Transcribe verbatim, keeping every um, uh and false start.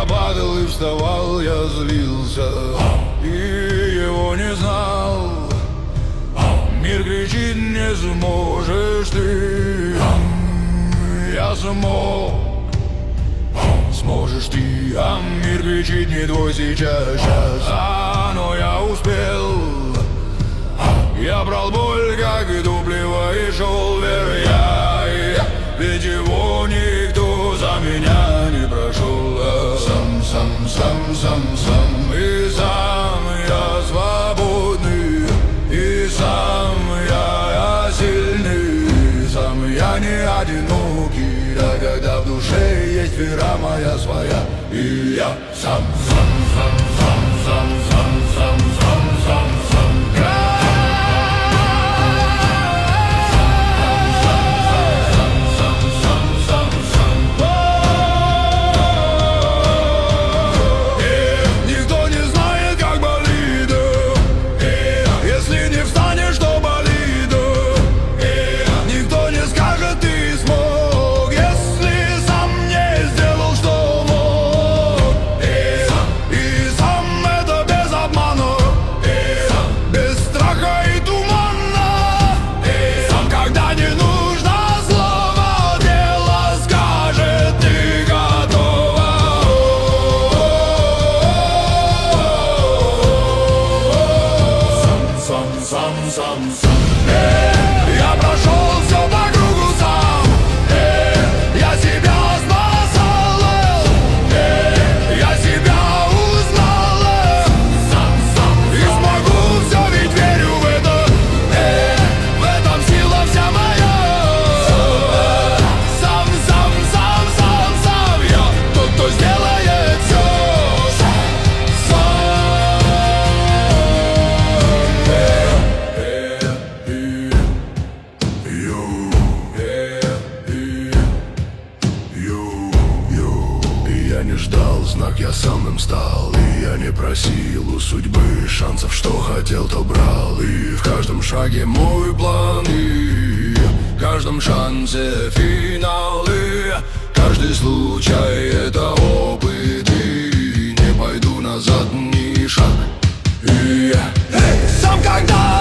Я падал и вставал, я злился и его не знал. Мир кричит: не сможешь ты. Я смог. Сможешь ты, а мир кричит: не твой сейчас, сейчас. А, но я успел. Я брал боль, как и топлива, и шел вверх я. Ведь его никто за меня не прошел. А сам, сам, сам, сам, сам. И сам я свободный, и сам я, я сильный, сам я не одинокий. Да, когда в душе есть вера моя своя, и я сам, сам, сам, сам, сам, сам, сам, сам, сам, сам. Сам, сам, сам. Э, я прошел все по кругу сам. Э, я себя спасал. Э, я себя узнал. Сам, сам, и смогу все, ведь верю в это. Э, в этом сила вся моя. Сам, сам, сам, сам, сам. Я тот, кто сделает все. Я не ждал знак, я сам им стал. И я не просил у судьбы шансов, что хотел, то брал. И в каждом шаге мой план, и в каждом шансе финал. И каждый случай — это опыт, и не пойду назад ни шаг. И я, эй, сам когда